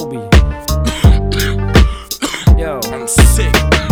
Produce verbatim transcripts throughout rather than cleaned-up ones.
Obi. Yo, I'm sick.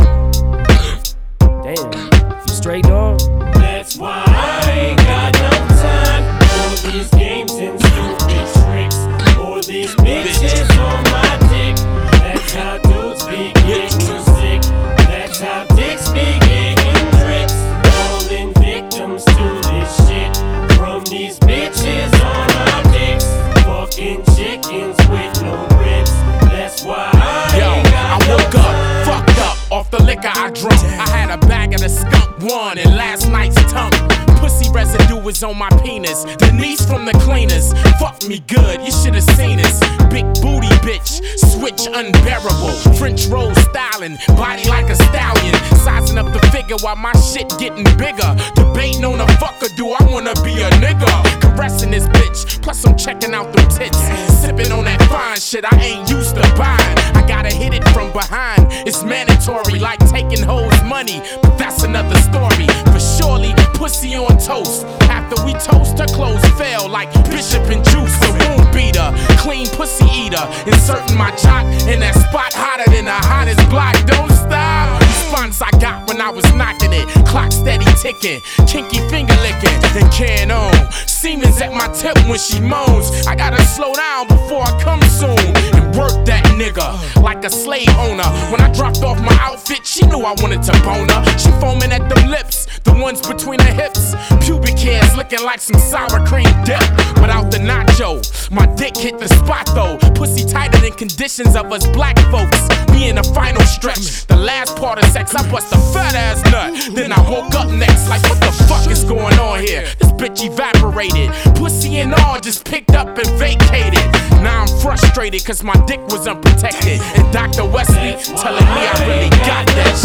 Damn, you straight, dog? That's why I ain't got no time for these games and stupid tricks, or these bitches on my dick. That's how dudes be getting sick. That's how dicks be getting tricks. Falling victims to this shit from these bitches on our dicks. Fucking chickens with no ribs. That's why I Yo, ain't got I no woke up, fucked up, off the liquor I drunk. I had a bag of the skunk one and last night's tongue. Pussy residue was on my penis. Denise from the cleaners, fuck me good, you should've seen us. Big booty bitch, switch unbearable. French roll styling, body like a stallion. Sizing up the figure while my shit getting bigger. Debating on a fucker, do I wanna be a nigga? Caressing this bitch, plus I'm checking out them tits. Sipping on that fine shit I ain't used to buying. I gotta hit it from behind, it's mandatory, like taking hoes money, but that's another story. But surely, pussy on toast. After we toast, her clothes fell like Bishop and Juice. The womb beater, clean pussy eater. Inserting my jock in that spot hotter than the hottest block. Don't stop. Response I got when I was knocking it. Clock steady ticking, kinky finger licking, and can on. Semen's at my tip when she moans. I gotta slow down before I come soon and work that nigga like a slave owner. When I dropped off my outfit, she knew I wanted to bone her. She foaming at them lips, the ones between her hips. Pubic hairs looking like some sour cream dip. Without the nacho, my dick hit the spot though. Pussy tighter than conditions of us black folks. Me in the final stretch, the last part of sex, I bust a fat ass nut. Then I woke up next, like what the fuck is going on here? This bitch evaporated, pussy and all just picked up and vacated. Now I'm frustrated cause my dick was unprotected. And Doctor Wesley telling me I really got that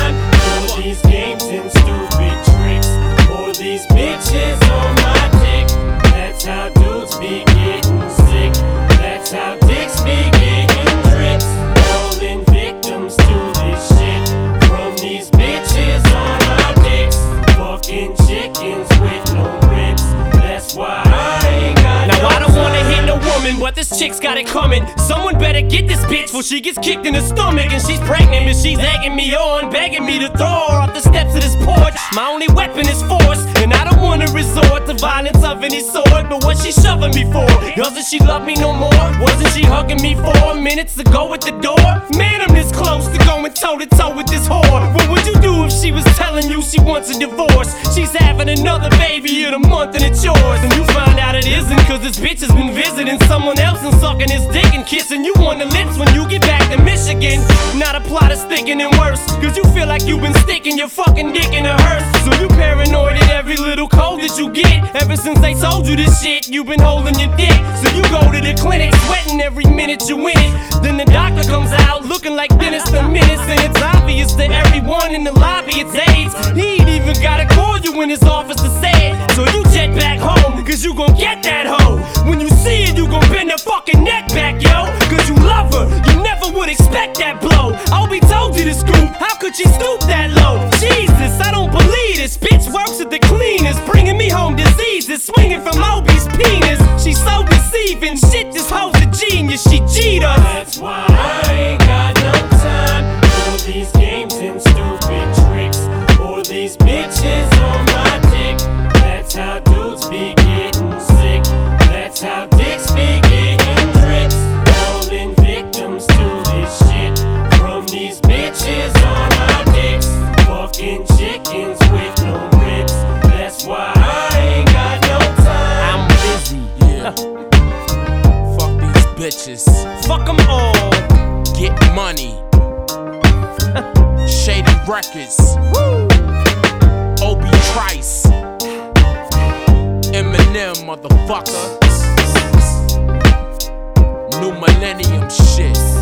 shit. For these games and stupid tricks, or these bitches on my dick. That's how dudes be getting sick. That's how dicks be getting tricks. Falling victims to this shit from these bitches on our dicks. Fucking chickens with no ribs. That's why I ain't got Now no I don't wanna time. hit no woman, but this chick's got it coming. Someone better get this bitch before she gets kicked in the stomach. And she's pregnant and she's egging me on, begging me to throw her off the steps of this porch. My only weapon is force, and I don't wanna resort to violence of any sort. But what she shoving me for? Doesn't she love me no more? Wasn't she hugging me four minutes ago at the door? Man, I'm this close to going toe to toe with this whore. What would you do if she was telling you she wants a divorce? She's having another baby in a month and it's yours. And you find out it isn't cause this bitch has been visiting someone else and sucking his dick and kissing you on the lips when you get back to Michigan. Now the plot is thinking and worse, cause you feel like you've been sticking your fucking dick in a hearse. So you paranoid at every little cold that you get. Ever since they told you this shit, you've been holding your dick. So you go to the clinic, sweating every minute you in it. Then the doctor comes out looking like Dennis the Menace. And it's obvious to everyone in the lobby it's AIDS. He ain't even gotta call you when his officer said. So you jet back home, cause you gon' get that hoe. When you see it, you gon' bend her fucking neck back, yo. Cause you love her, you never would expect that blow. Obi told you to scoop, how could she stoop that low? Jesus, I don't believe this bitch works at the cleanest, bringing me home diseases, swinging from Obi's penis. She's so deceiving, shit, this hoe's a genius, she cheat us. That's why I ain't got no time for these games and stupid tricks, or these bitches on my dick. That's how dudes be getting sick. That's how dicks be getting tricks. Falling victims to this shit from these bitches on our dicks. Fucking chickens with no ribs. That's why I ain't got no time. I'm busy. Yeah. Fuck these bitches. Fuck them all. Get money. Shady Records. Woo. Obi Trice. Eminem, motherfucker. New millennium shit.